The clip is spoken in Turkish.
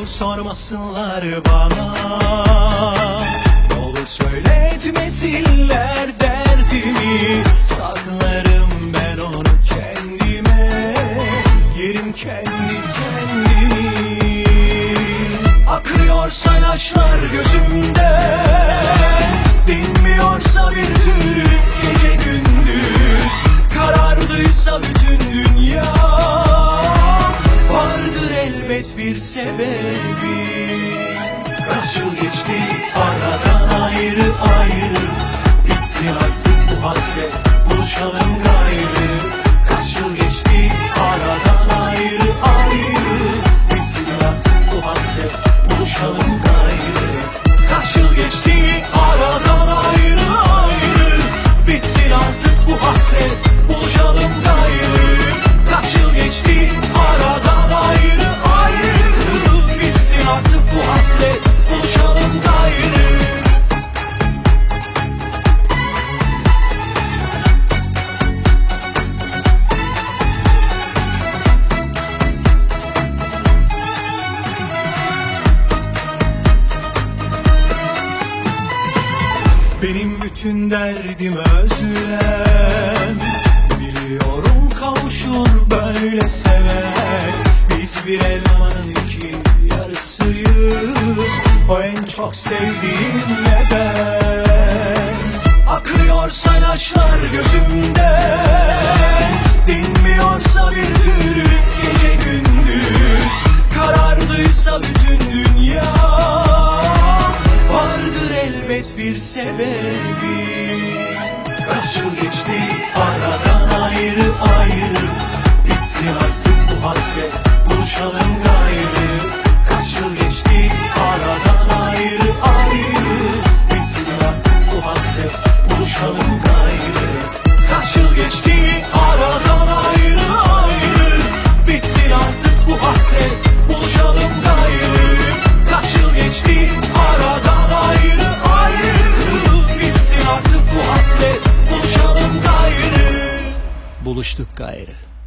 sormasınlar bana. Ne olur söyletmesinler derdimi. Saklarım ben onu kendime. Yerim kendi kendimi. Akıyorsa yaşlar gözümden, dinmiyorsa bir türlü gece gündüz, karardıysa bütün dünya, vardır elbet bir sebebi. Kaç yıl geçti aradan ayrı ayrı, bitsin artık bu hasret, buluşalım gayrı. Kaç yıl geçti aradan ayrı ayrı, bitsin artık bu hasret, buluşalım gayrı. Kaç yıl geçti aradan ayrı ayrı, bitsin artık bu hasret, buluşalım gayrı. Kaç yıl geçti aradan ayrı ayrı, bitsin artık bu hasret, buluşalım gayrı. Benim bütün derdim özlem, biliyorum kavuşur böyle sever. Biz bir elmanın iki yarısıyız, o en çok sevdiğimle ben. Akıyorsa yaşlar gözümden, dinmiyorsa bir türlü gece gündüz, karardıysa bütün dünya, vardır elbet bir sebebi. Kaç yıl geçti aradan ayrı ayrı, bitsin artık bu hasret, buluşalım gayrı. Kaç yıl geçti aradan ayrı ayrı, bitsin artık bu hasret, buluşalım gayrı. Kaç yıl geçti aradan ayrı ayrı, bitsin artık bu hasret, buluşalım gayrı. Kaç yıl geçti aradan ayrı ayrı, bitsin artık bu hasret, buluşalım gayrı. Buluştuk gayrı.